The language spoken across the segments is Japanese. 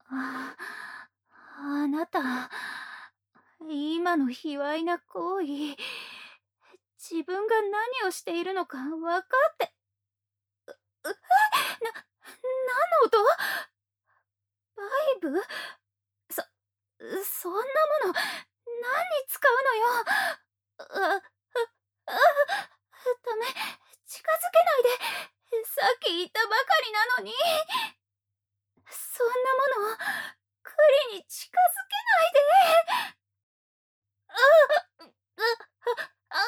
ああなた、今の卑猥な行為、自分が何をしているのか分かって、何の音？バイブ？そ、そんなもの、何に使うのよ。あ、ダメ、近づけないで。さっき言ったばかりなのに。そんなもの、クリに近づけないで。あ、あ、あ、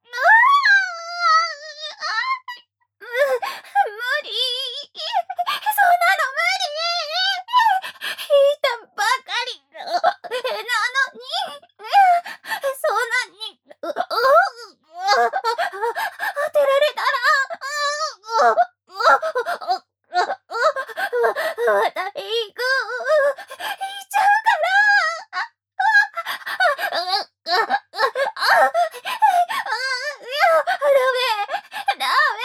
無理。そんなの無理。聞いたばかりなのに。そんなに、当てられたら、大工、言っちゃうから。ダ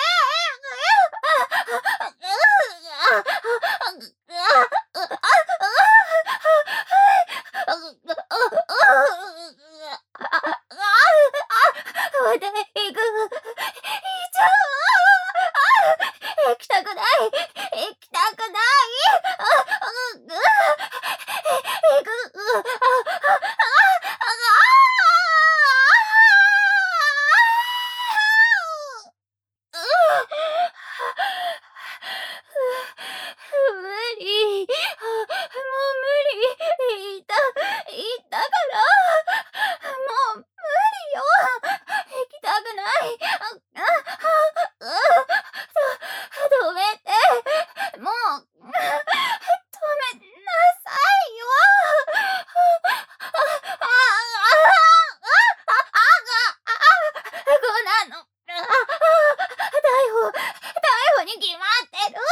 メ。大工、いちゃう。行きたくない。行きたくない。行く。無理。もう無理。言ったから。もう無理よ。行きたくない。止めて。もう、止めなさいよ。こんなの。逮捕に決まってる。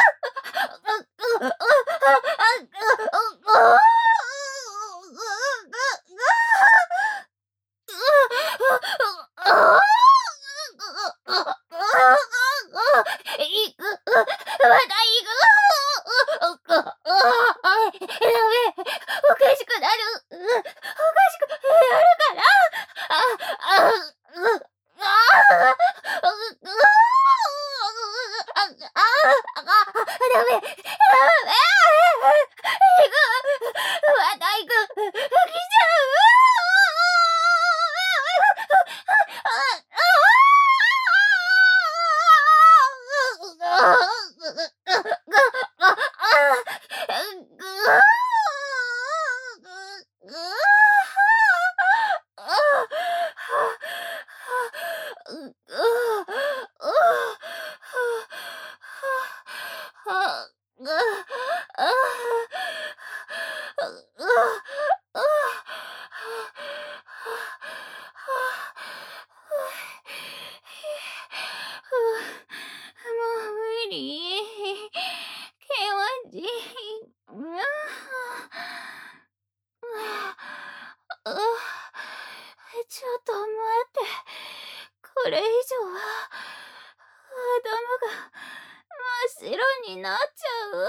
行く。まだ行く。ダメ。おかしくなる。おかしくなるから。ダメ。ダメ。行く。また行く。来ちゃもう無理。険しい。ちょっと待って。これ以上は頭が真っ白になっちゃう。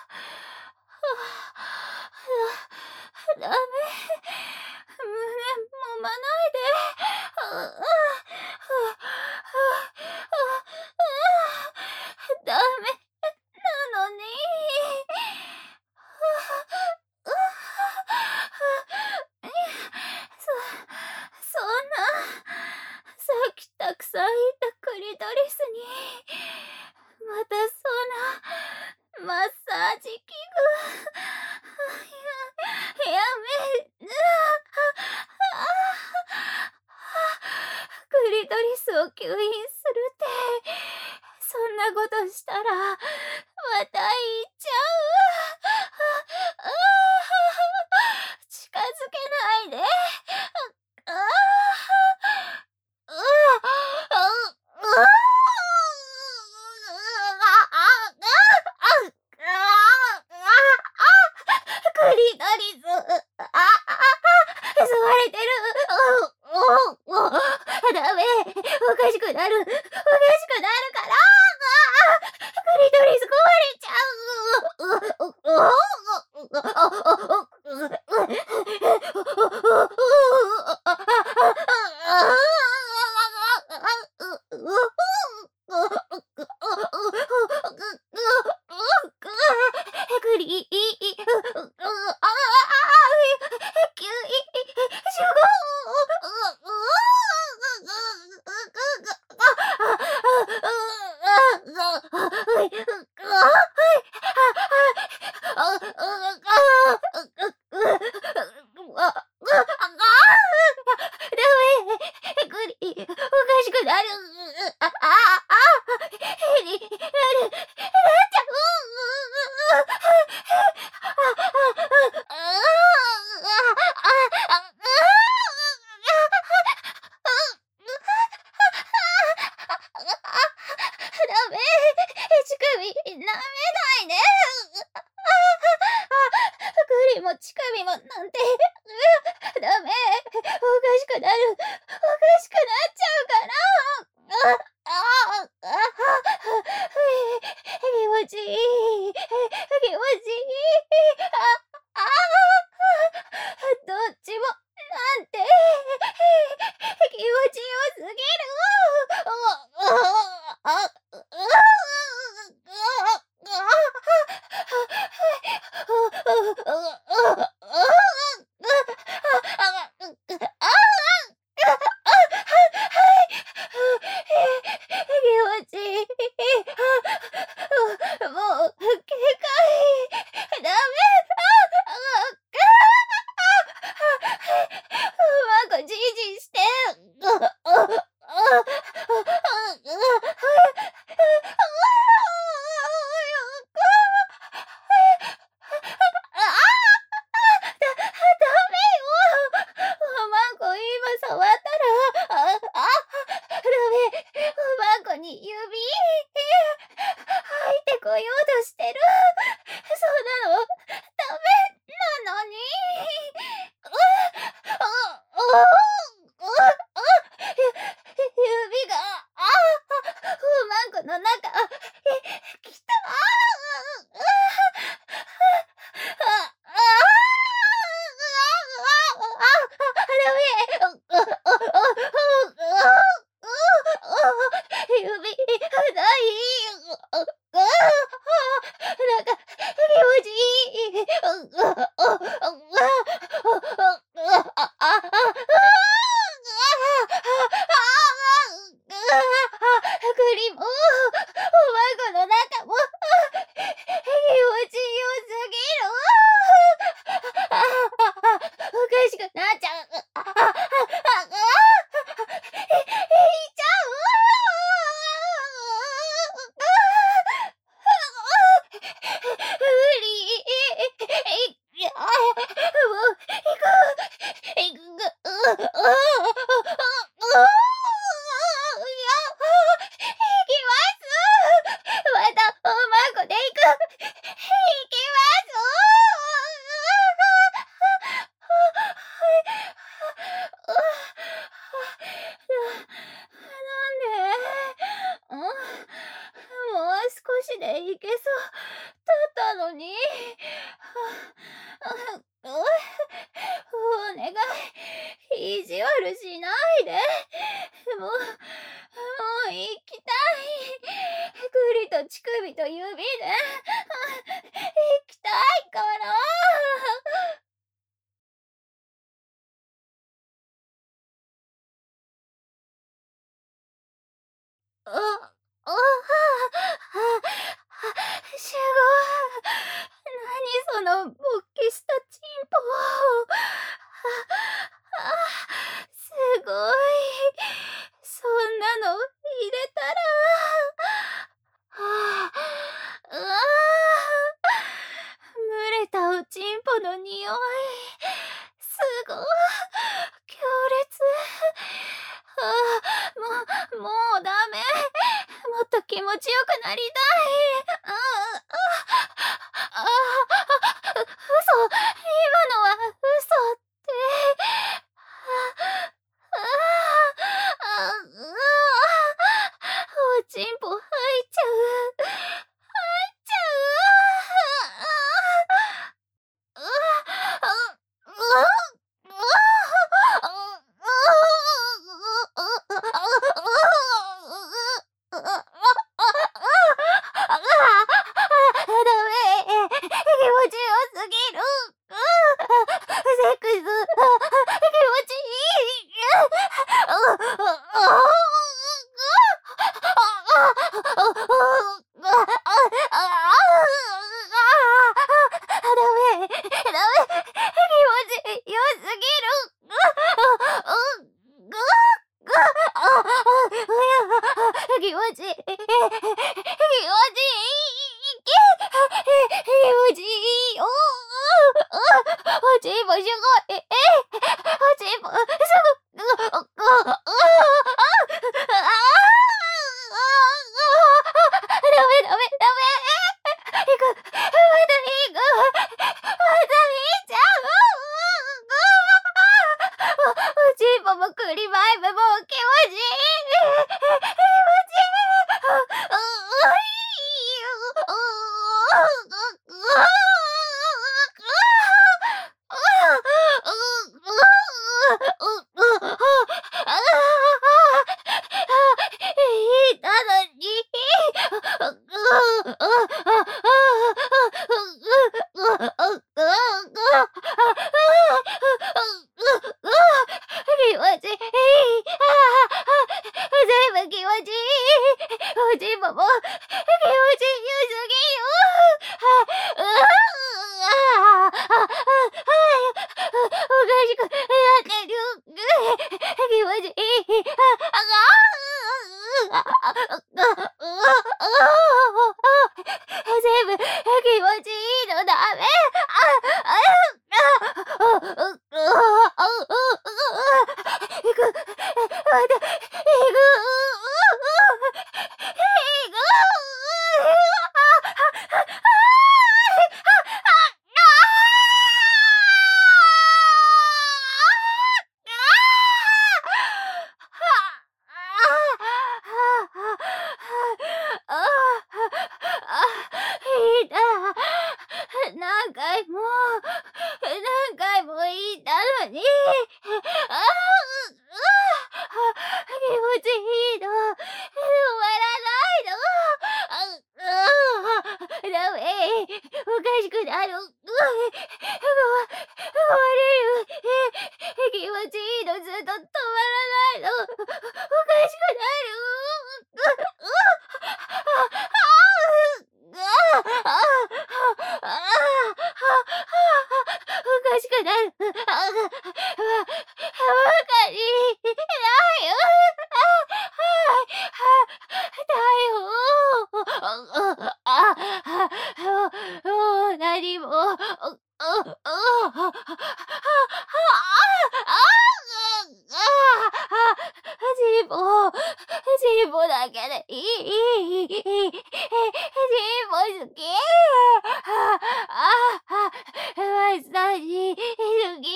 ダメ。胸揉まないで。ダメなのに。そんな、さっきたくさんいたクリトリスに、またそんな、マッサージ器具。やめなおかしくなる。変になっちダメ。乳首、舐めないで。グリも乳首もなんて、ダメ。おかしくなる。おかしくなっちゃうから。気持ちいい。気持ちいい。どっちも、なんて、気持ちよすぎる。気持ちいい。もう、警戒。ダメ。うまくじいじして。ダメよ。マコ今触ったら、ダメ。マコに指、入ってこようとしてる。そうなの。ダメなのに。指が、マコの中、きた。指、ない。なんか、気持ちいい。グリも、おまごの中も、気持ちよすぎる。おかしくなっちゃう。いちゃう。無理。もう、行く。行きます。また、おまごで行く。行きます。もう少しで行けそうだったのに。お願い、意地悪しないで。もう行きたい。グリと乳首と指で行きたいから。すごい。何その勃起したチンポ。すごい。そんなの入れたら。蒸れたおちんぽの匂い。すごい。強烈。もうダメ。もっと気持ちよくなりたい。嘘。今のは嘘って。おちんぽ入っちゃう。入っちゃダメ。気持ちよすぎる。セックス、気持ちいい。ダメ。 ちいもすごい。おちいも、すご、ダメダメダメ。行く。まだ行く。まだ行っちゃう。おちいももクリマイムも気持ちいい。気持ちいい。たのに気持ちいい。全部気持ちいい。おちんぽも気持ちよすぎよ。おかしくなってる。気持ちいい。全部気持ちいいのダメ。行く。また行く。何回も何回も言ったのに。気持ちいいの。止まらないの。ダメ。おかしくなる。壊れる。気持ちいいのずっと止まらないの。おかしくなる。おかしくなる。わかりないよ。もう何も。ジーボだけでいい。ジーボ好き。マッサージ好き。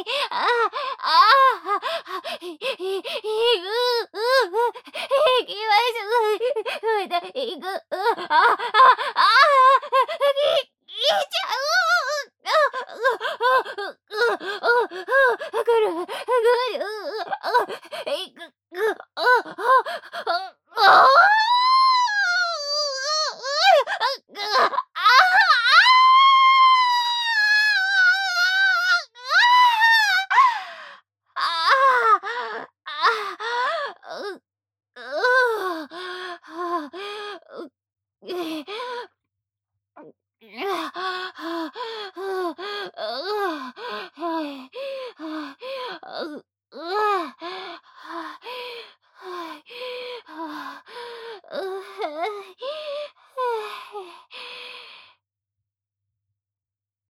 行きます。また行く。聞いちゃう。来る。行く。